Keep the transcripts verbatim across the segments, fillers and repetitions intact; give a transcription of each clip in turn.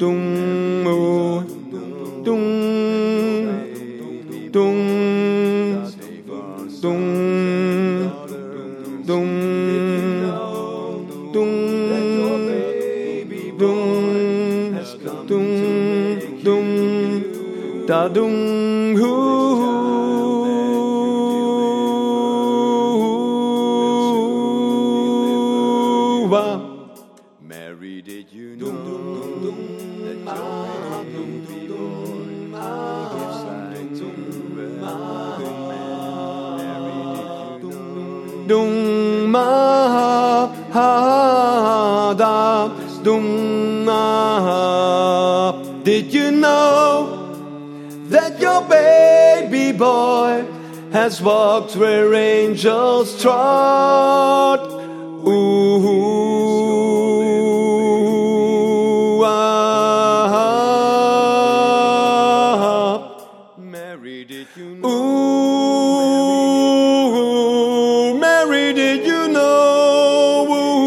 dung, oh, dung, dung, dung, dung, dung, dung, dung, da dung, hoo. Mary, did you know that your baby boy gives sight to every man? Mary, did you know? Dung ma ha da, dung ma. Did you know that your baby boy has walked where angels trod? Ooh. Mary, did you know? Ooh, Mary, did you know?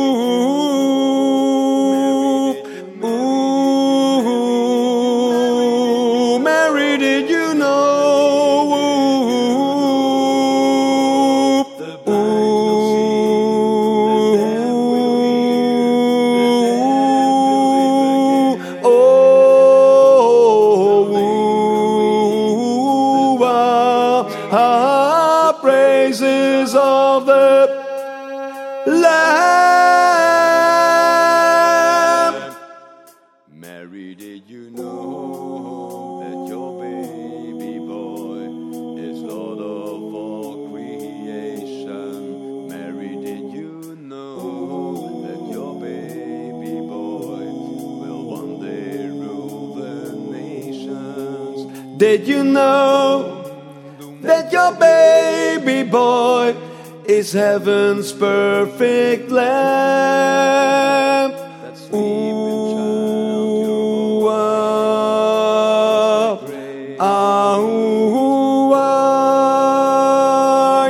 Ooh, ooh, Mary, did you know? Ooh, ooh, ah, praises of the Lamb. Mary, did you know that your baby boy is Lord of all creation? Mary, did you know that your baby boy will one day rule the nations? Did you know that your baby boy is heaven's perfect lamb? That sleeping child, Ooh, ah, great. ah, ooh, ah,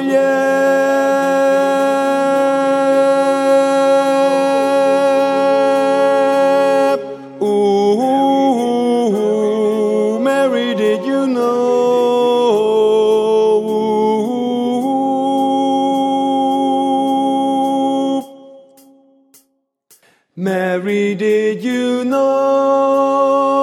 yeah. Ooh, Mary, did you know? Mary, did you know?